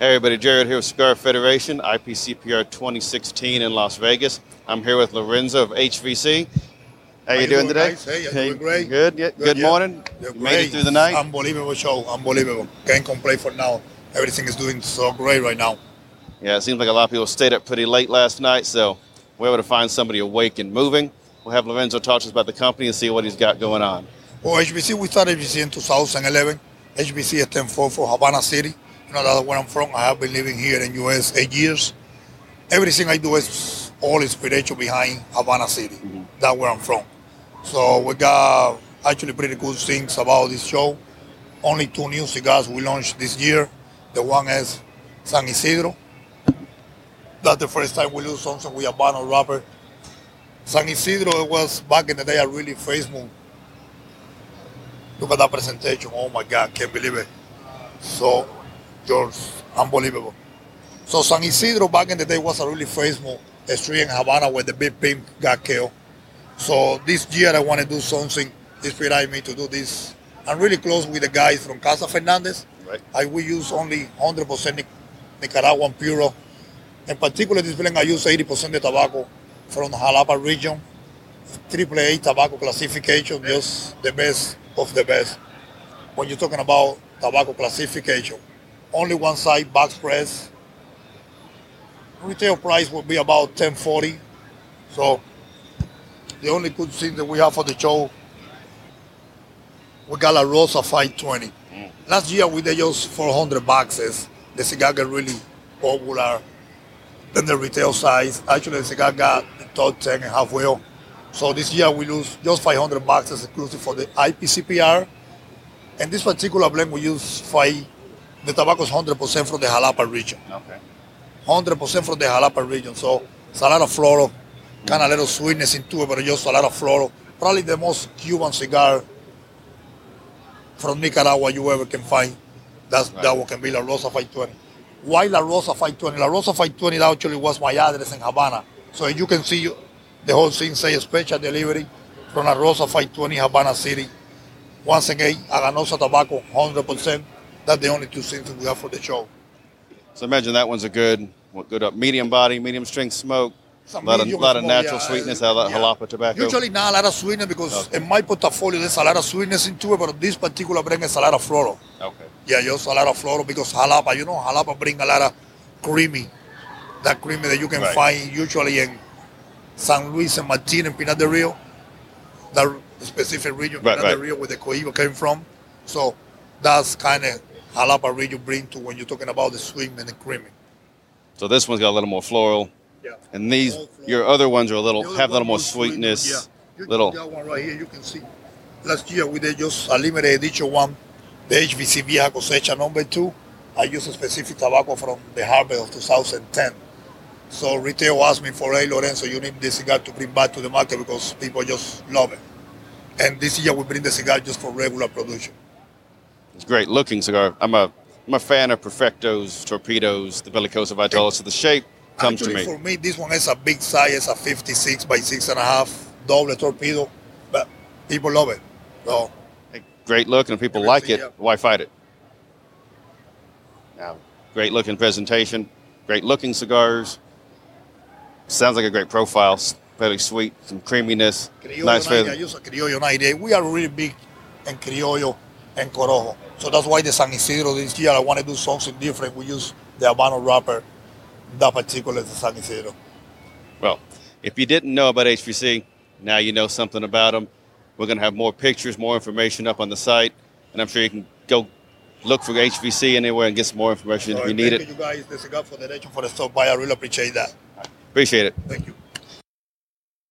Hey everybody, Jared here with Cigar Federation, IPCPR 2016 in Las Vegas. I'm here with Lorenzo of HVC. How you doing today? Guys? Hey, doing great. Good. Yeah. Good morning. You made it through the night. Unbelievable show. Unbelievable. Can't complain for now. Everything is doing so great right now. Yeah, it seems like a lot of people stayed up pretty late last night, so we're able to find somebody awake and moving. We'll have Lorenzo talk to us about the company and see what he's got going on. Well, HBC, we started HBC in 2011. HBC stands for Havana City. You know, that's where I'm from. I have been living here in the U.S. 8 years. Everything I do is all inspiration behind Havana City. Mm-hmm. That's where I'm from. So we got actually pretty good things about this show. Only 2 new cigars we launched this year. The one is San Isidro. That's the first time we do something with a Habano wrapper. San Isidro, it was back in the day a really famous. Look at that presentation. Oh my God, can't believe it. So, George, unbelievable. So San Isidro back in the day was a really famous street in Havana where the big pimp got killed. So this year I want to do something inspired me to do this. I'm really close with the guys from Casa Fernandez. Right. We use only 100% Nicaraguan Puro. In particular, this blend I use 80% of tobacco from the Jalapa region. AAA tobacco classification, just the best of the best. When you're talking about tobacco classification, only one side, box press. Retail price will be about $10.40. So the only good thing that we have for the show, we got La Rosa 520. Last year we did just 400 boxes. The cigar got really popular. Then the retail size, actually the cigar got the top 10 and halfway. So this year we lose just 500 boxes exclusive for the IPCPR. And this particular blend we use the tobacco is 100% from the Jalapa region. Okay. 100% from the Jalapa region. So it's a lot of floral, kind of little sweetness into it, but just a lot of floral. Probably the most Cuban cigar from Nicaragua you ever can find. That one can be La Rosa 520. Why La Rosa 520? La Rosa 520 actually was my address in Havana. So you can see the whole thing say special delivery from La Rosa 520 Havana City. Once again, Aganosa tobacco, 100%. That's the only 2 things we have for the show. So imagine that one's a good medium body, medium strength smoke. A lot of natural sweetness out of that Jalapa tobacco. Usually not a lot of sweetness because in my portfolio there's a lot of sweetness into it, but this particular brand is a lot of floral. Okay. Yeah, just a lot of floral because Jalapa, Jalapa bring a lot of creamy. That creamy that you can find usually in San Luis and Martin and Pinar del Rio. That specific region, Pinar del Rio, where the Cohiba came from. So that's kind of Jalapa region bring to when you're talking about the sweetness and creamy. So this one's got a little more floral. Yeah. And these, your other ones are have a little more sweetness. Yeah. That one right here, you can see. Last year we did just a limited edition one, the HVC Vieja Cosecha number 2. I used a specific tobacco from the harvest of 2010. So retail asked me for, hey Lorenzo, you need this cigar to bring back to the market because people just love it. And this year we bring the cigar just for regular production. It's a great looking cigar. I'm a fan of Perfectos, Torpedoes, the Bellicosa Vitola, so the shape comes Actually, to me. For me, this one is a big size. It's a 56 by 6.5 double torpedo, but people love it. So, great look, and if people like it, why fight it? Now, great looking presentation, great looking cigars. Sounds like a great profile. Very sweet, some creaminess. Nice flavor. I use a Criollo 98. We are really big in Criollo and Corojo. So that's why the San Isidro this year, I want to do something different. We use the Habano wrapper, that particular San Isidro. Well, if you didn't know about HVC, now you know something about them. We're going to have more pictures, more information up on the site, and I'm sure you can go look for HVC anywhere and get some more information if you need it. Thank you guys, the cigar for the stop by. I really appreciate that. Appreciate it. Thank you.